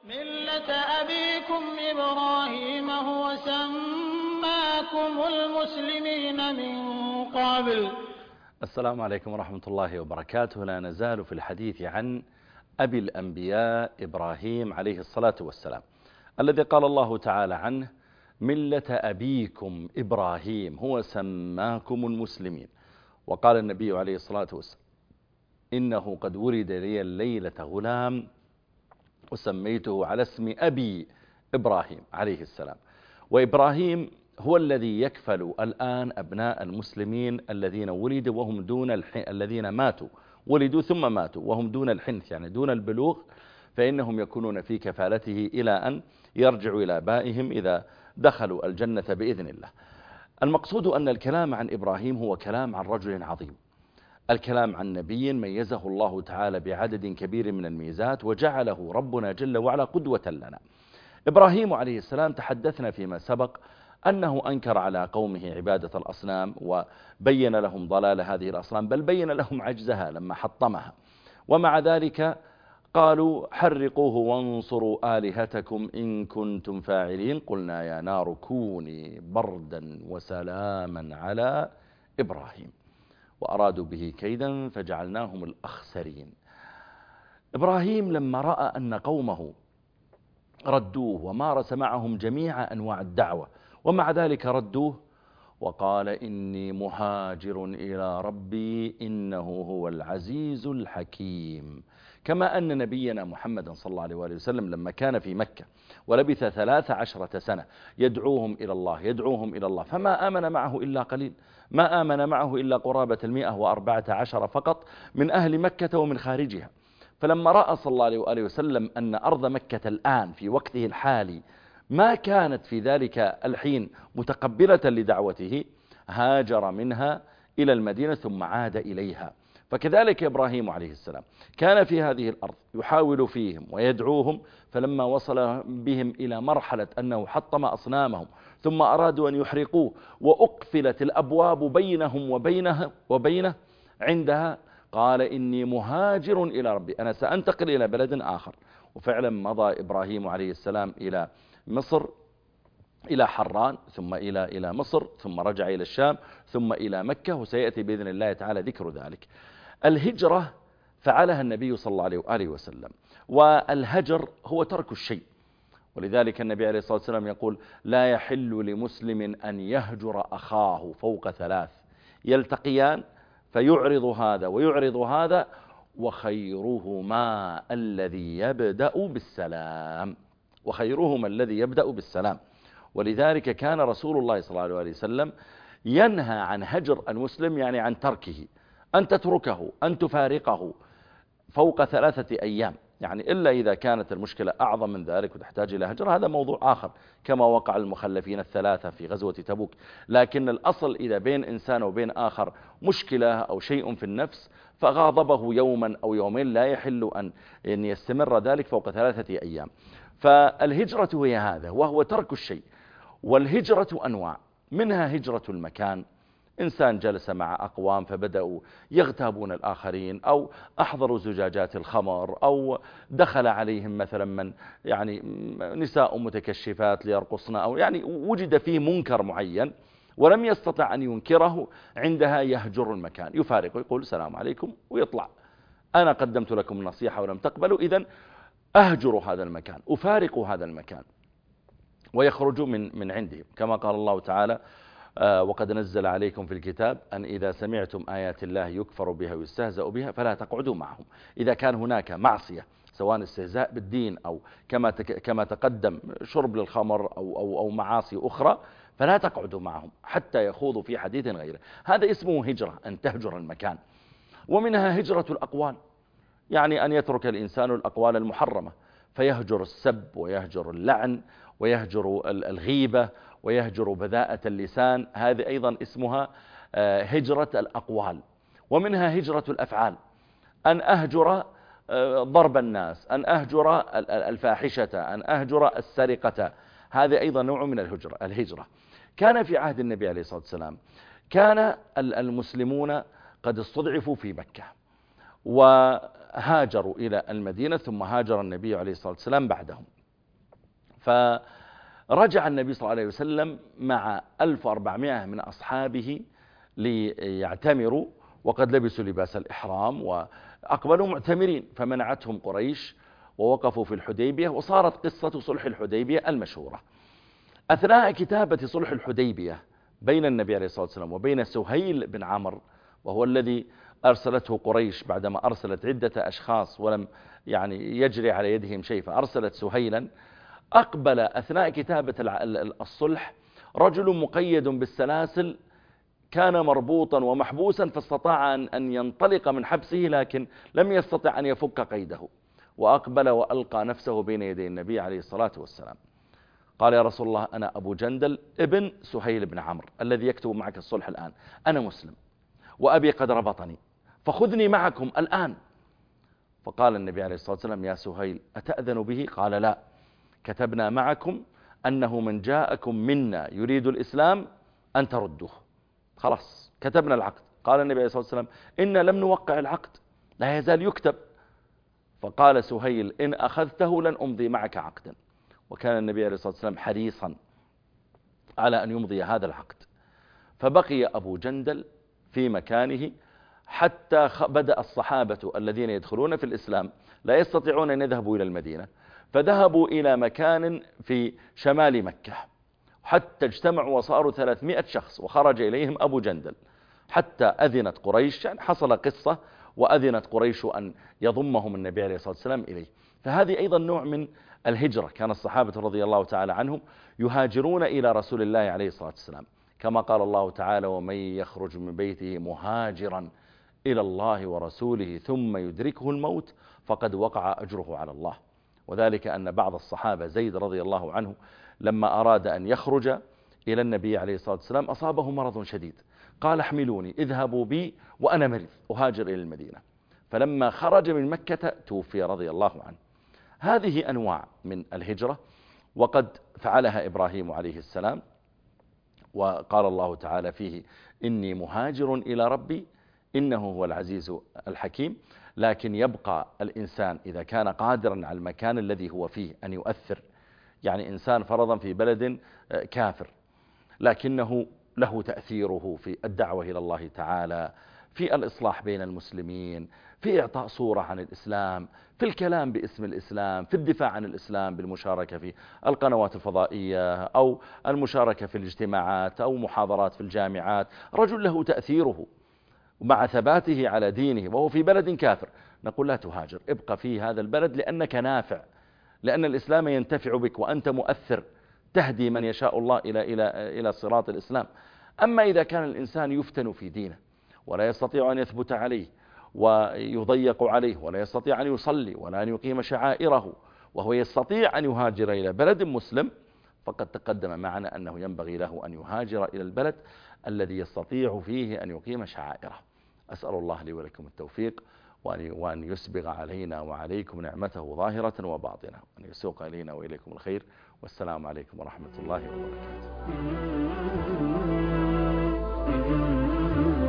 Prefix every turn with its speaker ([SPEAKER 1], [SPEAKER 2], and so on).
[SPEAKER 1] ملة أبيكم إبراهيم هو سماكم المسلمين من قبل.
[SPEAKER 2] السلام عليكم ورحمة الله وبركاته. لا نزال في الحديث عن أبي الأنبياء إبراهيم عليه الصلاة والسلام، الذي قال الله تعالى عنه: ملة أبيكم إبراهيم هو سماكم المسلمين. وقال النبي عليه الصلاة والسلام: إنه قد ولد لي الليلة غلام وسميته على اسم أبي إبراهيم عليه السلام. وإبراهيم هو الذي يكفل الآن أبناء المسلمين الذين ولدوا وهم دون الذين ماتوا، ولدوا ثم ماتوا وهم دون الحنث، يعني دون البلوغ، فإنهم يكونون في كفالته إلى أن يرجعوا إلى آبائهم إذا دخلوا الجنة بإذن الله. المقصود أن الكلام عن إبراهيم هو كلام عن رجل عظيم، الكلام عن نبي ميزه الله تعالى بعدد كبير من الميزات، وجعله ربنا جل وعلا قدوة لنا. إبراهيم عليه السلام تحدثنا فيما سبق أنه أنكر على قومه عبادة الأصنام، وبين لهم ضلال هذه الأصنام، بل بين لهم عجزها لما حطمها. ومع ذلك قالوا: حرقوه وانصروا آلهتكم إن كنتم فاعلين. قلنا: يا نار كوني بردا وسلاما على إبراهيم. وأرادوا به كيدا فجعلناهم الأخسرين. إبراهيم لما رأى أن قومه ردوه ومارس معهم جميع أنواع الدعوة، ومع ذلك ردوه، وقال: إني مهاجر إلى ربي إنه هو العزيز الحكيم. كما أن نبينا محمد صلى الله عليه وسلم لما كان في مكة ولبث 13 سنة يدعوهم إلى الله فما آمن معه إلا قليل، ما آمن معه إلا قرابة 114 فقط من أهل مكة ومن خارجها. فلما رأى صلى الله عليه وسلم أن أرض مكة الآن في وقته الحالي ما كانت في ذلك الحين متقبلة لدعوته، هاجر منها إلى المدينة ثم عاد إليها. فكذلك إبراهيم عليه السلام كان في هذه الأرض يحاول فيهم ويدعوهم، فلما وصل بهم إلى مرحلة أنه حطم أصنامهم ثم أرادوا أن يحرقوه وأقفلت الأبواب بينهم وبينه عندها قال: إني مهاجر إلى ربي، أنا سأنتقل إلى بلد آخر. وفعلا مضى إبراهيم عليه السلام إلى مصر، إلى حران، ثم إلى مصر، ثم رجع إلى الشام، ثم إلى مكة، وسيأتي بإذن الله تعالى ذكر ذلك. الهجرة فعلها النبي صلى الله عليه وسلم، والهجر هو ترك الشيء. ولذلك النبي عليه الصلاة والسلام يقول: لا يحل لمسلم أن يهجر أخاه فوق 3 يلتقيان فيعرض هذا ويعرض هذا، وخيرهما الذي يبدأ بالسلام، وخيرهما الذي يبدأ بالسلام. ولذلك كان رسول الله صلى الله عليه وسلم ينهى عن هجر المسلم، يعني عن تركه، أن تتركه، أن تفارقه فوق 3 أيام، يعني إلا إذا كانت المشكلة أعظم من ذلك وتحتاج إلى هجر، هذا موضوع آخر، كما وقع المخلفين 3 في غزوة تبوك. لكن الأصل إذا بين إنسان وبين آخر مشكلة أو شيء في النفس فغاضبه يوما أو يومين، لا يحل أن يستمر ذلك فوق 3 أيام. فالهجرة هي هذا، وهو ترك الشيء. والهجرة أنواع، منها هجرة المكان، إنسان جلس مع أقوام فبدأوا يغتابون الآخرين، أو أحضروا زجاجات الخمر، أو دخل عليهم مثلا من يعني نساء متكشفات ليرقصن، أو يعني وجد فيه منكر معين ولم يستطع أن ينكره، عندها يهجر المكان، يفارق ويقول: السلام عليكم ويطلع، أنا قدمت لكم نصيحة ولم تقبلوا، إذن أهجر هذا المكان، أفارق هذا المكان، ويخرج من عندهم. كما قال الله تعالى: وقد نزل عليكم في الكتاب أن إذا سمعتم آيات الله يكفر بها ويستهزأ بها فلا تقعدوا معهم. إذا كان هناك معصية، سواء استهزاء بالدين أو كما تقدم شرب للخمر أو معاصي أخرى، فلا تقعدوا معهم حتى يخوضوا في حديث غيره. هذا اسمه هجرة، أن تهجر المكان. ومنها هجرة الأقوال، يعني أن يترك الإنسان الأقوال المحرمة، فيهجر السب ويهجر اللعن ويهجر الغيبة ويهجر بذاءة اللسان، هذه أيضا اسمها هجرة الأقوال. ومنها هجرة الأفعال، أن أهجر ضرب الناس، أن أهجر الفاحشة، أن أهجر السرقة، هذا أيضا نوع من الهجرة. كان في عهد النبي عليه الصلاة والسلام كان المسلمون قد استضعفوا في مكة وهاجروا إلى المدينة، ثم هاجر النبي عليه الصلاة والسلام بعدهم. فرجع النبي صلى الله عليه وسلم مع 1400 من أصحابه ليعتمروا، وقد لبسوا لباس الإحرام وأقبلوا معتمرين، فمنعتهم قريش ووقفوا في الحديبية، وصارت قصة صلح الحديبية المشهورة. أثناء كتابة صلح الحديبية بين النبي عليه الصلاة والسلام وبين سهيل بن عمرو، وهو الذي أرسلته قريش بعدما أرسلت عدة أشخاص ولم يجري على يدهم شيء، فأرسلت سهيلا. أقبل أثناء كتابة الصلح رجل مقيد بالسلاسل، كان مربوطا ومحبوسا، فاستطاع أن ينطلق من حبسه، لكن لم يستطع أن يفك قيده، وأقبل وألقى نفسه بين يدي النبي عليه الصلاة والسلام. قال: يا رسول الله، أنا أبو جندل ابن سهيل بن عمرو الذي يكتب معك الصلح الآن، أنا مسلم وأبي قد ربطني، فخذني معكم الآن. فقال النبي عليه الصلاة والسلام: يا سهيل، أتأذن به؟ قال: لا، كتبنا معكم أنه من جاءكم منا يريد الإسلام أن تردوه، خلاص كتبنا العقد. قال النبي عليه الصلاة والسلام: إن لم نوقع العقد، لا يزال يكتب. فقال سهيل: إن أخذته لن أمضي معك عقدا. وكان النبي عليه الصلاة والسلام حريصا على أن يمضي هذا العقد. فبقي أبو جندل في مكانه حتى بدأ الصحابة الذين يدخلون في الإسلام لا يستطيعون أن يذهبوا إلى المدينة، فذهبوا إلى مكان في شمال مكة، حتى اجتمعوا وصاروا 300 شخص، وخرج إليهم أبو جندل، حتى أذنت قريش، حصل قصة وأذنت قريش أن يضمهم النبي عليه الصلاة والسلام إليه. فهذه أيضا نوع من الهجرة، كان الصحابة رضي الله تعالى عنهم يهاجرون إلى رسول الله عليه الصلاة والسلام، كما قال الله تعالى: ومن يخرج من بيته مهاجرا إلى الله ورسوله ثم يدركه الموت فقد وقع أجره على الله. وذلك أن بعض الصحابة زيد رضي الله عنه لما أراد أن يخرج إلى النبي عليه الصلاة والسلام أصابه مرض شديد، قال: احملوني، اذهبوا بي وأنا مريض أهاجر إلى المدينة. فلما خرج من مكة توفي رضي الله عنه. هذه أنواع من الهجرة، وقد فعلها إبراهيم عليه السلام، وقال الله تعالى فيه: إني مهاجر إلى ربي إنه هو العزيز الحكيم. لكن يبقى الإنسان إذا كان قادرا على المكان الذي هو فيه أن يؤثر. يعني إنسان فرضا في بلد كافر، لكنه له تأثيره في الدعوة إلى الله تعالى، في الإصلاح بين المسلمين، في إعطاء صورة عن الإسلام، في الكلام باسم الإسلام، في الدفاع عن الإسلام بالمشاركة في القنوات الفضائية، أو المشاركة في الاجتماعات، أو محاضرات في الجامعات. رجل له تأثيره مع ثباته على دينه وهو في بلد كافر، نقول: لا تهاجر، ابقى في هذا البلد لأنك نافع، لأن الإسلام ينتفع بك وأنت مؤثر، تهدي من يشاء الله إلى صراط الإسلام. أما إذا كان الإنسان يفتن في دينه ولا يستطيع أن يثبت عليه ويضيق عليه، ولا يستطيع أن يصلي ولا أن يقيم شعائره، وهو يستطيع أن يهاجر إلى بلد مسلم، فقد تقدم معنا أنه ينبغي له أن يهاجر إلى البلد الذي يستطيع فيه أن يقيم شعائره. أسأل الله لي ولكم التوفيق، وأن يسبغ علينا وعليكم نعمته ظاهرة وباطنة، وأن يسوق إلينا وإليكم الخير. والسلام عليكم ورحمة الله وبركاته.